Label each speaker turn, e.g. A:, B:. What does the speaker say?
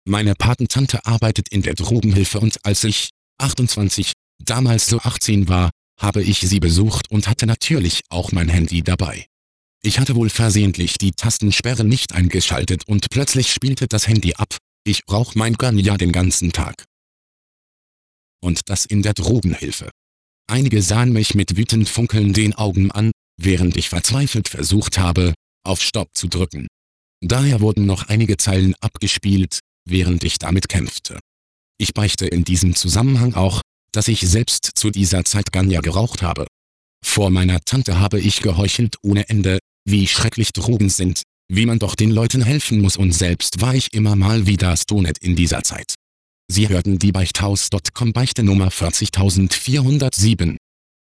A: Meine Patentante arbeitet in der Drogenhilfe und als ich, 28, damals so 18 war, habe ich sie besucht und hatte natürlich auch mein Handy dabei. Ich hatte wohl versehentlich die Tastensperre nicht eingeschaltet und plötzlich spielte das Handy ab. Ich rauch mein Ganja den ganzen Tag. Und das in der Drogenhilfe. Einige sahen mich mit wütend funkelnden Augen an, während ich verzweifelt versucht habe, auf Stopp zu drücken. Daher wurden noch einige Zeilen abgespielt, während ich damit kämpfte. Ich beichte in diesem Zusammenhang auch, dass ich selbst zu dieser Zeit Ganja geraucht habe. Vor meiner Tante habe ich geheuchelt ohne Ende, wie schrecklich Drogen sind, wie man doch den Leuten helfen muss, und selbst war ich immer mal wieder stoned in dieser Zeit. Sie hörten die Beichthaus.com Beichte Nummer 40407.